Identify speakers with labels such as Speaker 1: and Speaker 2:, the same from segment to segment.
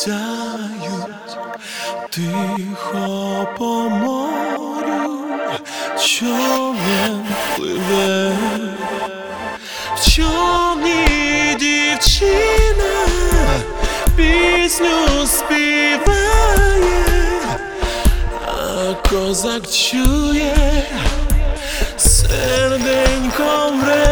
Speaker 1: сяють тихо по морю, човен пливе, в човні дівчина пісню співає, а козак чує, серденько мре.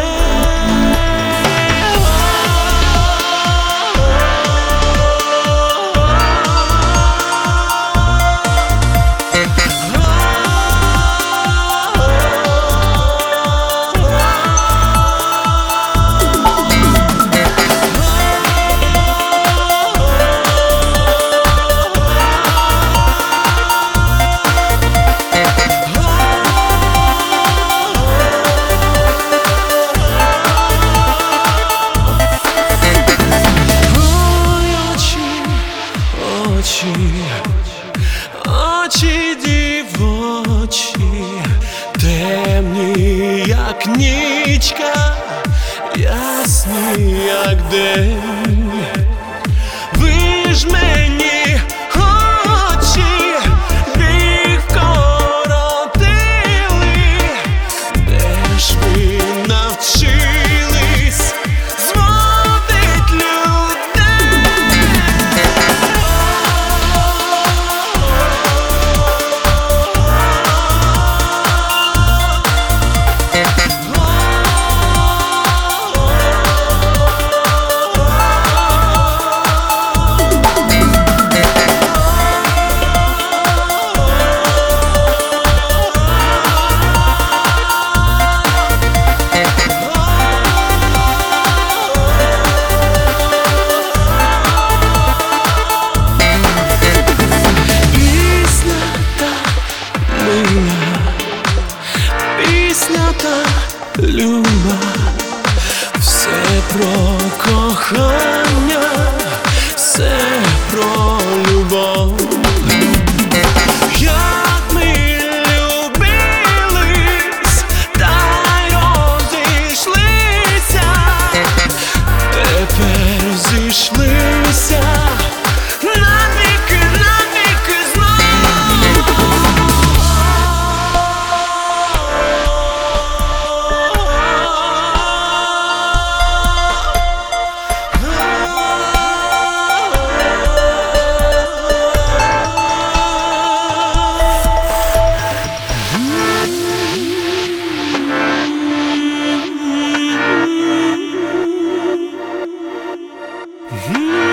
Speaker 1: Очі дівочі, темні, як нічка, ясні, як день. Ви ж мені очі біг вкоротили, де ж ви навчились зводить людей? Пісня та люба, все про кохання, все про любов. Як ми любились, та й розійшлися, тепер зійшлися навіки, навіки знов. Mm-hmm.